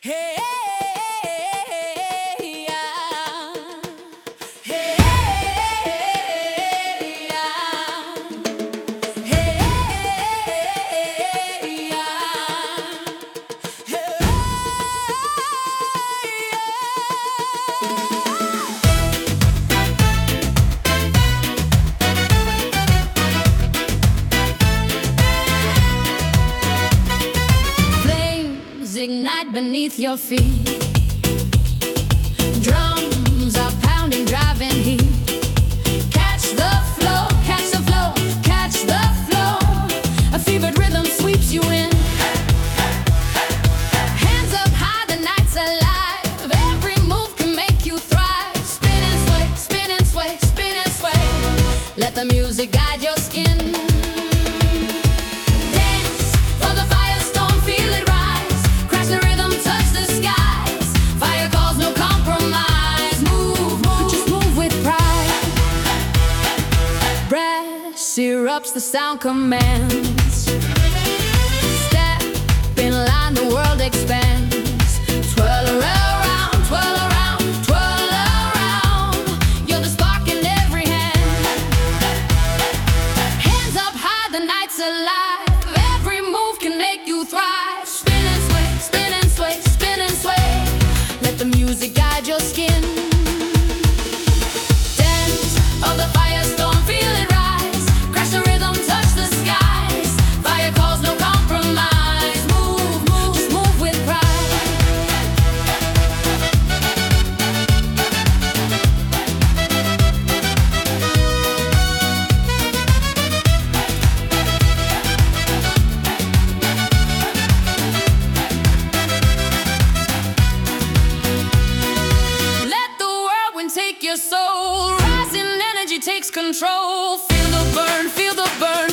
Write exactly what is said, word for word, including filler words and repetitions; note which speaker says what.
Speaker 1: Hey, yeah. Hey, yeah. Hey, yeah. Flames ignite beneath your feet. Drums are pounding, driving heat. Catch the flow, catch the flow, catch the flow. A fevered rhythm sweeps you in. Hands up high, the night's alive. Every move can make you thrive. Spin and sway, spin and sway, spin and sway. Let the music guide your skin. Dance for the firestorm, feel it rise. Crash the rhythm, touch the skies. Fire calls, no compromise. Move, move, just move with pride. Brass syrups, the sound commands. Step in line, the world expands. Twirl around, twirl around, twirl around. You're the spark in every hand. Hands up high, the night's alive. Every move can make you thrive. Spin and sway, spin and sway, spin and sway. Let the music guide your skin. Dance of the firestorm, feel it rise. Crash the rhythm, touch the skies. Fire calls, no compromise. Move, move, just move with pride. Let the whirlwind take your soul. Rising energy takes control. Feel the burn, feel the burn.